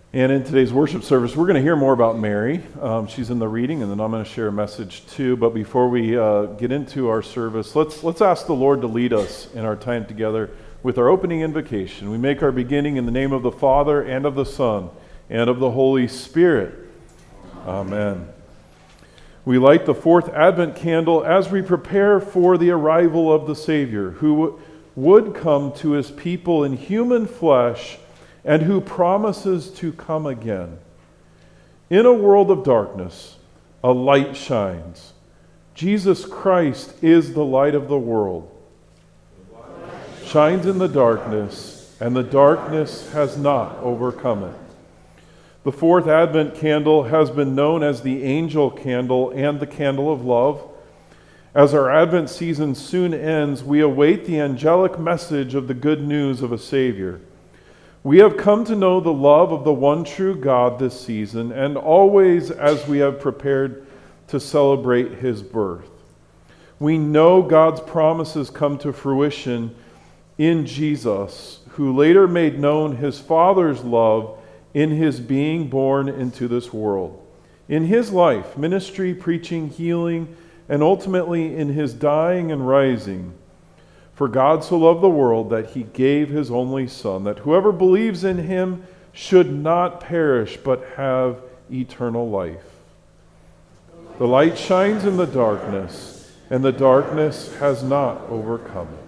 And in today's worship service, we're going to hear more about Mary. She's in the reading, and then I'm going to share a message too. But before we get into our service, let's ask the Lord to lead us in our time together with our opening invocation. We make our beginning in the name of the Father, and of the Son, and of the Holy Spirit. Amen. We light the fourth Advent candle as we prepare for the arrival of the Savior, who would come to his people in human flesh and who promises to come again. In a world of darkness, a light shines. Jesus Christ is the light of the world. Shines in the darkness, and the darkness has not overcome it. The fourth Advent candle has been known as the angel candle and the candle of love. As our Advent season soon ends, we await the angelic message of the good news of a Savior. We have come to know the love of the one true God this season, and always as we have prepared to celebrate his birth. We know God's promises come to fruition in Jesus, who later made known his Father's love in his being born into this world. In his life, ministry, preaching, healing, and ultimately in his dying and rising. For God so loved the world that he gave his only Son, that whoever believes in him should not perish but have eternal life. The light shines in the darkness, and the darkness has not overcome it.